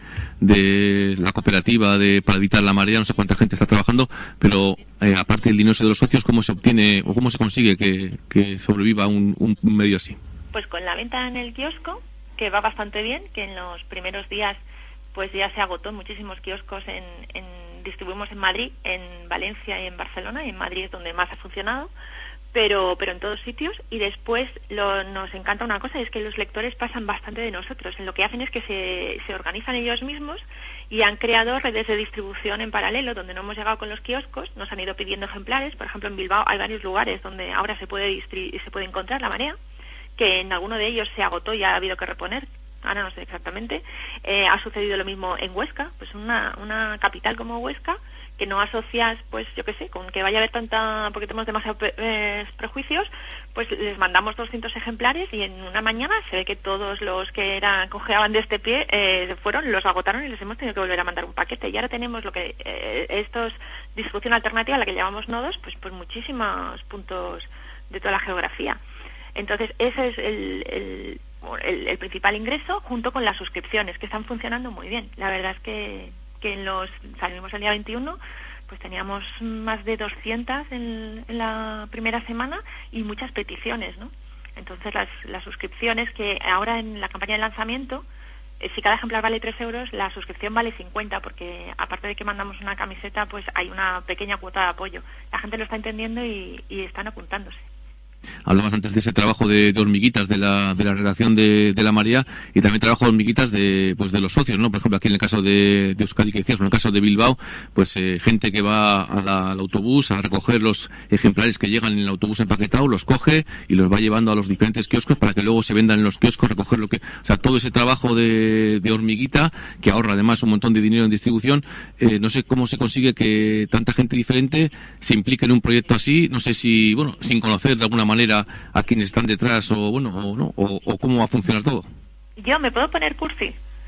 de la cooperativa de para evitar la marea, no sé cuánta gente está trabajando, pero eh, aparte del dinero de los socios, ¿cómo se obtiene o cómo se consigue que, que sobreviva un, un medio así? Pues con la venta en el kiosco, que va bastante bien, que en los primeros días pues ya se agotó en muchísimos kioscos, en, en distribuimos en Madrid, en Valencia y en Barcelona, y en Madrid es donde más ha funcionado, pero pero en todos sitios. Y después lo, nos encanta una cosa, es que los lectores pasan bastante de nosotros. En lo que hacen es que se, se organizan ellos mismos y han creado redes de distribución en paralelo, donde no hemos llegado con los kioscos, nos han ido pidiendo ejemplares. Por ejemplo, en Bilbao hay varios lugares donde ahora se puede distri- se puede encontrar La Marea, que en alguno de ellos se agotó y ha habido que reponer, ahora no sé exactamente. Eh, ha sucedido lo mismo en Huesca, pues una, una capital como Huesca, que no asocias, pues yo qué sé, con que vaya a haber tanta, porque tenemos demasiados eh, prejuicios, pues les mandamos doscientos ejemplares y en una mañana se ve que todos los que eran cojeaban de este pie eh, fueron, los agotaron y les hemos tenido que volver a mandar un paquete. Y ahora tenemos lo que eh, estos distribución alternativa, la que llamamos nodos, pues pues muchísimos puntos de toda la geografía. Entonces ese es el, el, el, el principal ingreso, junto con las suscripciones, que están funcionando muy bien. La verdad es que que en los salimos el día veintiuno, pues teníamos más de doscientas en, en la primera semana y muchas peticiones, ¿no? Entonces las, las suscripciones, que ahora en la campaña de lanzamiento, eh, si cada ejemplar vale tres euros, la suscripción vale cincuenta, porque aparte de que mandamos una camiseta, pues hay una pequeña cuota de apoyo. La gente lo está entendiendo y, y están apuntándose. Hablabas antes de ese trabajo de, de hormiguitas de la, de la redacción de, de La Marea, y también trabajo de hormiguitas de, pues de los socios, ¿no? Por ejemplo, aquí en el caso de, de Euskadi, que decías, en el caso de Bilbao, pues eh, gente que va a la, al autobús a recoger los ejemplares que llegan en el autobús empaquetado, los coge y los va llevando a los diferentes kioscos para que luego se vendan en los kioscos, recoger lo que... O sea, todo ese trabajo de, de hormiguita, que ahorra además un montón de dinero en distribución. eh, no sé cómo se consigue que tanta gente diferente se implique en un proyecto así, no sé si, bueno, sin conocer de alguna manera manera a quienes están detrás, o bueno, o no, o, o cómo va a funcionar todo. Yo me puedo poner cursi.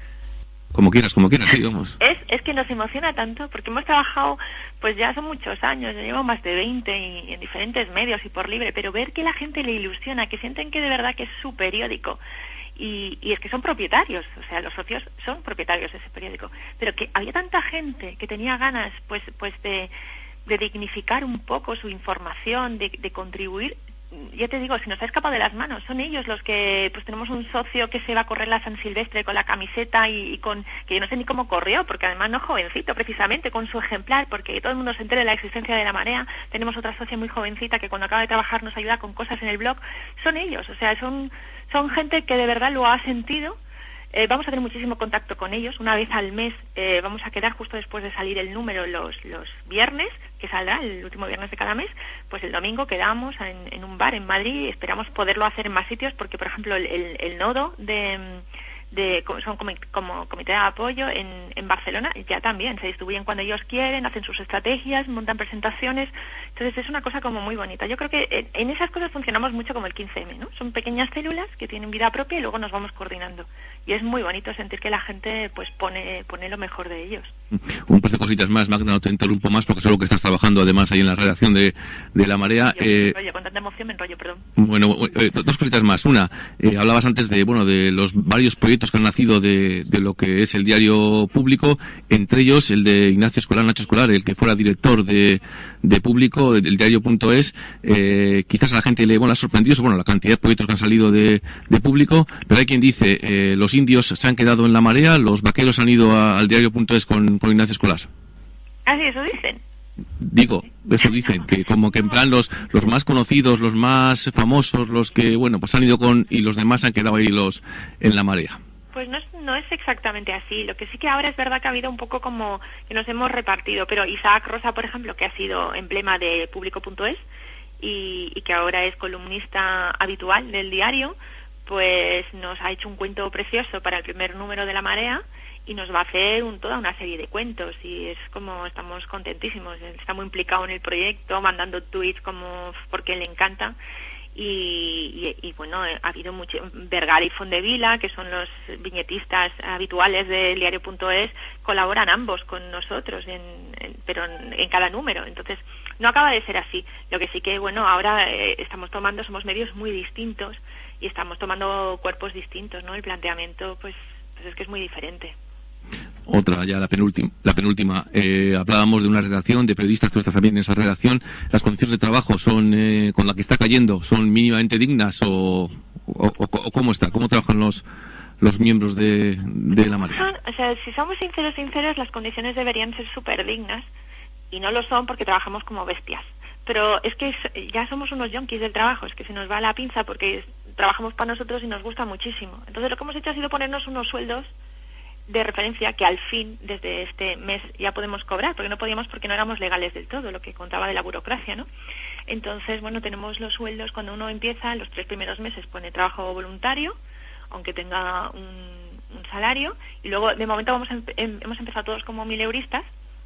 Como quieras, como quieras, sí, vamos. Es, es que nos emociona tanto, porque hemos trabajado, pues ya son muchos años, yo llevo más de veinte y, y en diferentes medios y por libre, pero ver que la gente le ilusiona, que sienten que de verdad que es su periódico, y, y es que son propietarios, o sea, los socios son propietarios de ese periódico, pero que había tanta gente que tenía ganas, pues, pues de, de dignificar un poco su información, de, de contribuir. Ya te digo, si nos ha escapado de las manos, son ellos los que, pues tenemos un socio que se va a correr la San Silvestre con la camiseta y, y con, que yo no sé ni cómo corrió, porque además no jovencito precisamente, con su ejemplar, porque todo el mundo se entere de la existencia de La Marea. Tenemos otra socia muy jovencita que cuando acaba de trabajar nos ayuda con cosas en el blog. Son ellos, o sea, son, son gente que de verdad lo ha sentido. Eh, vamos a tener muchísimo contacto con ellos. Una vez al mes eh, vamos a quedar justo después de salir el número los, los viernes, que saldrá el último viernes de cada mes. Pues el domingo quedamos en, en un bar en Madrid. Esperamos poderlo hacer en más sitios, porque por ejemplo el, el, el nodo de, de son como, como comité de apoyo en, en Barcelona ya también se distribuyen cuando ellos quieren, hacen sus estrategias, montan presentaciones. Entonces es una cosa como muy bonita. Yo creo que en, en esas cosas funcionamos mucho como el quince eme, ¿no? Son pequeñas células que tienen vida propia y luego nos vamos coordinando. Y es muy bonito sentir que la gente pues pone pone lo mejor de ellos. Un par de cositas más, Magda, no te interrumpo más porque seguro que estás trabajando además ahí en la redacción de, de La Marea. Yo Eh, me enrollo, con tanta emoción me enrollo, perdón. Bueno, eh, dos cositas más. Una, eh, hablabas antes de bueno de los varios proyectos que han nacido de, de lo que es el diario Público, entre ellos el de Ignacio Escolar, Nacho Escolar, el que fuera director de, de Público, del diario.es. Eh, quizás a la gente le, bueno, le ha sorprendido bueno, la cantidad de proyectos que han salido de, de Público, pero hay quien dice, eh, los indios se han quedado en La Marea, los vaqueros han ido a, al diario.es con, con Ignacio Escolar. Ah, sí, eso dicen. Digo, eso dicen, que como que en plan los los más conocidos, los más famosos, los que, bueno, pues han ido con, y los demás han quedado ahí los en La Marea. Pues no es, no es exactamente así. Lo que sí que ahora es verdad que ha habido un poco como que nos hemos repartido, pero Isaac Rosa, por ejemplo, que ha sido emblema de Público.es y, y que ahora es columnista habitual del diario, pues nos ha hecho un cuento precioso para el primer número de La Marea y nos va a hacer un, toda una serie de cuentos y es como estamos contentísimos. Él está muy implicado en el proyecto, mandando tweets como porque le encanta. Y, y, y bueno, ha habido mucho. Vergara y Fondevila, que son los viñetistas habituales del diario.es, colaboran ambos con nosotros, en, en, pero en, en cada número. Entonces, no acaba de ser así. Lo que sí que, bueno, ahora eh, estamos tomando, somos medios muy distintos y estamos tomando cuerpos distintos, ¿no? El planteamiento, pues, pues es que es muy diferente. Otra, ya la penúltima, la penúltima. Eh, hablábamos de una redacción, de periodistas, tú estás también en esa redacción. ¿Las condiciones de trabajo son, eh, con la que está cayendo, son mínimamente dignas o, o, o, o cómo está? ¿Cómo trabajan los los miembros de, de La Marea? Son, o sea, si somos sinceros, sinceros, las condiciones deberían ser súper dignas y no lo son porque trabajamos como bestias. Pero es que es, ya somos unos yonkis del trabajo, es que se nos va la pinza porque trabajamos para nosotros y nos gusta muchísimo. Entonces lo que hemos hecho ha sido ponernos unos sueldos de referencia que al fin, desde este mes, ya podemos cobrar, porque no podíamos porque no éramos legales del todo, lo que contaba de la burocracia, ¿no? Entonces, bueno, tenemos los sueldos, cuando uno empieza, los tres primeros meses pone trabajo voluntario, aunque tenga un, un salario, y luego, de momento, vamos a em, hemos empezado todos como mileuristas,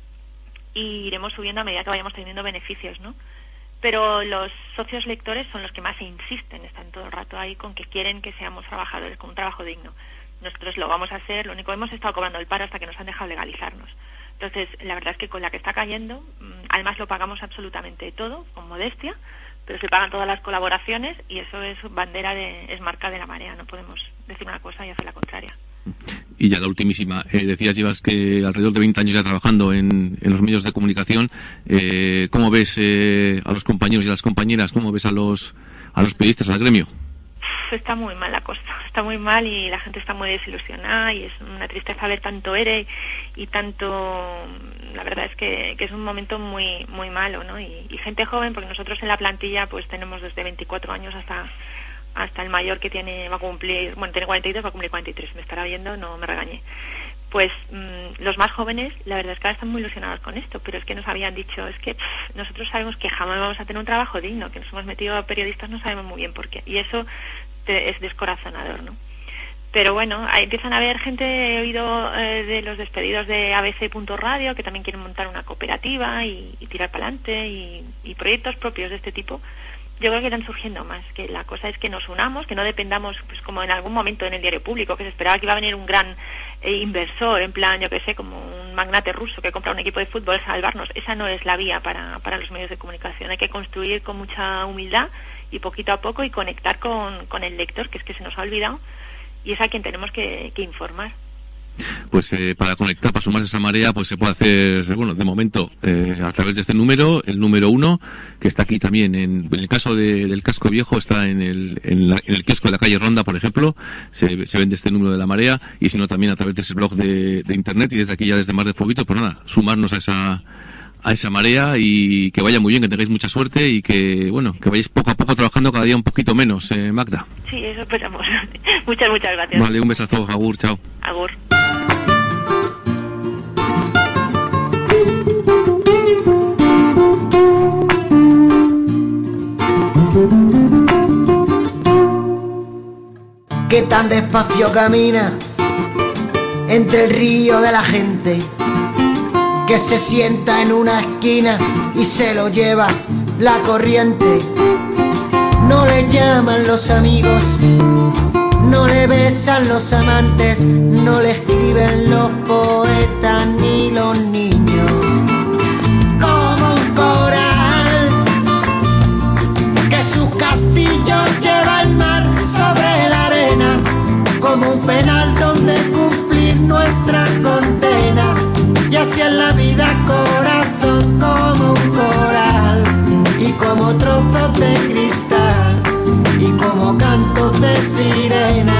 y iremos subiendo a medida que vayamos teniendo beneficios, ¿no? Pero los socios lectores son los que más se insisten, están todo el rato ahí con que quieren que seamos trabajadores con un trabajo digno. Nosotros lo vamos a hacer, lo único, hemos estado cobrando el paro hasta que nos han dejado legalizarnos. Entonces, la verdad es que con la que está cayendo, además lo pagamos absolutamente todo, con modestia, pero se pagan todas las colaboraciones y eso es bandera, de es marca de La Marea, no podemos decir una cosa y hacer la contraria. Y ya la ultimísima, eh, decías, llevas que alrededor de veinte años ya trabajando en, en los medios de comunicación. Eh, ¿Cómo ves eh, a los compañeros y a las compañeras? ¿Cómo ves a los, a los periodistas, al gremio? Está muy mal la cosa, está muy mal y la gente está muy desilusionada y es una tristeza ver tanto ere y tanto, la verdad es que, que es un momento muy muy malo, ¿no? Y, y gente joven, porque nosotros en la plantilla pues tenemos desde veinticuatro años hasta hasta el mayor que tiene, va a cumplir, bueno, tiene cuarenta y dos, va a cumplir cuarenta y tres, me estará viendo, no me regañé. Pues mmm, los más jóvenes, la verdad es que ahora están muy ilusionados con esto, pero es que nos habían dicho, es que pff, nosotros sabemos que jamás vamos a tener un trabajo digno, que nos hemos metido a periodistas, no sabemos muy bien por qué, y eso te, es descorazonador, ¿no? Pero bueno, ahí empiezan a haber gente, he oído eh, de los despedidos de A B C punto radio, que también quieren montar una cooperativa y, y tirar para adelante, y, y proyectos propios de este tipo. Yo creo que irán surgiendo más, que la cosa es que nos unamos, que no dependamos, pues como en algún momento en el diario público, que se esperaba que iba a venir un gran eh, inversor, en plan, yo que sé, como un magnate ruso que compra un equipo de fútbol a salvarnos. Esa no es la vía para, para los medios de comunicación. Hay que construir con mucha humildad y poquito a poco y conectar con, con el lector, que es que se nos ha olvidado, y es a quien tenemos que, que informar. Pues eh, para conectar, para sumarse a esa marea, pues se puede hacer, bueno, de momento, eh, a través de este número, el número uno, que está aquí también, en, en el caso de, del casco viejo, está en el, en, la, en el kiosco de la calle Ronda, por ejemplo, se, se vende este número de la marea, y si no también a través de ese blog de, de internet, y desde aquí ya desde Mar de Fueguito, pues nada, sumarnos a esa, a esa marea, y que vaya muy bien, que tengáis mucha suerte, y que, bueno, que vayáis poco a poco trabajando cada día un poquito menos, eh, Magda. Sí, eso esperamos. Muchas, muchas gracias. Vale, un besazo, agur, chao. Agur. Que tan despacio camina entre el río de la gente, que se sienta en una esquina y se lo lleva la corriente. No le llaman los amigos, No le besan los amantes, no le escriben los poetas ni los niños. Como un coral que sus castillos lleva el mar sobre la arena, como un penal donde cumplir nuestra condena. Y así es la vida, corazón, como un coral, y como trozos de cristal, y como cantos de sirena.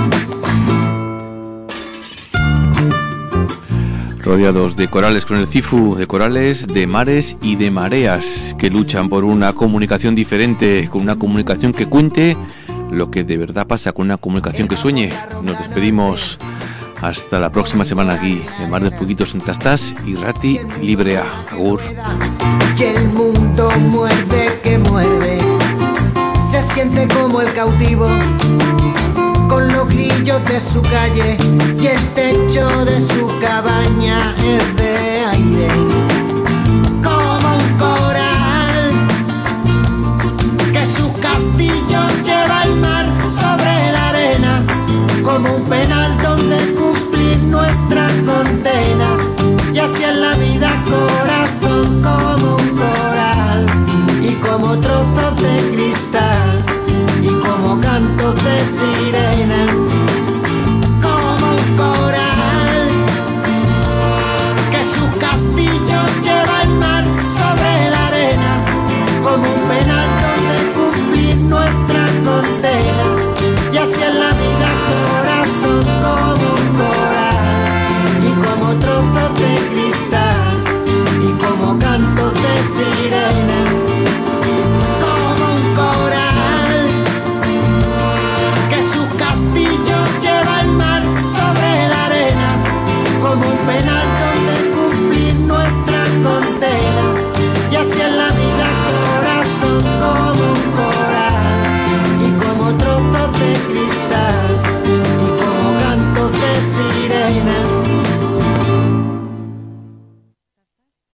Rodeados de corales con el CIFU, de corales, de mares y de mareas que luchan por una comunicación diferente, con una comunicación que cuente lo que de verdad pasa, con una comunicación que sueñe. Nos despedimos hasta la próxima semana aquí en Mar de Fueguitos en Tastas y Rati Librea. Agur. Y el mundo muerde que muerde, se siente como el cautivo, con los grillos de su calle y el techo de su cabaña es de aire.